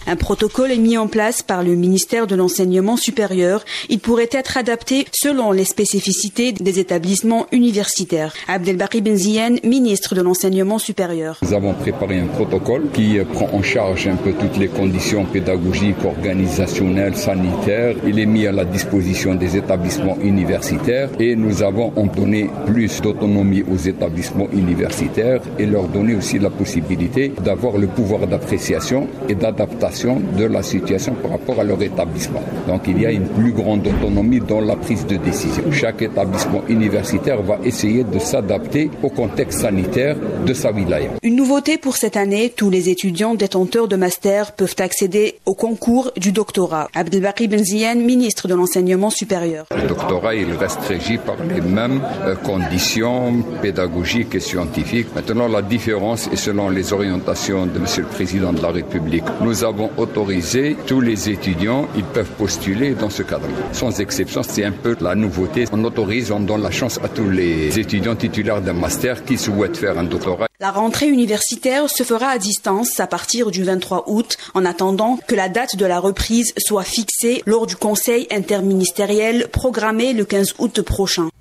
Un protocole est mis en place par le ministère de l'Enseignement supérieur. Il pourrait être adapté selon les spécificités des établissements universitaires. Abdelbaki Benziane, ministre de l'Enseignement supérieur. Nous avons préparé un protocole qui prend en charge un peu toutes les conditions pédagogiques, organisationnelles, sanitaires. Il est mis à la disposition des établissements universitaires et nous avons donné plus d'autonomie aux établissements universitaires et leur donner aussi la possibilité d'avoir le pouvoir d'appréciation et d'adaptation de la situation par rapport à leur établissement. Donc il y a une plus grande autonomie dans la prise de décision. Chaque établissement universitaire va essayer de s'adapter au contexte sanitaire de sa wilaya. Une nouveauté pour cette année, tous les étudiants détenteurs de master peuvent accéder au concours du doctorat. Abdelbaki Benziane, ministre de l'Enseignement supérieur. Le doctorat, il reste régi par les mêmes conditions pédagogiques et scientifiques. Maintenant, la différence est selon les orientations de Monsieur le Président de la République. Nous avons autorisé tous les étudiants, ils peuvent postuler dans ce cadre. Sans exception, c'est un peu la nouveauté. On autorise, on donne la chance à tous les étudiants titulaires d'un master qui souhaitent faire un doctorat. La rentrée universitaire se fera à distance à partir du 23 août, en attendant que la date de la reprise soit fixée lors du conseil interministériel programmé le 15 août prochain.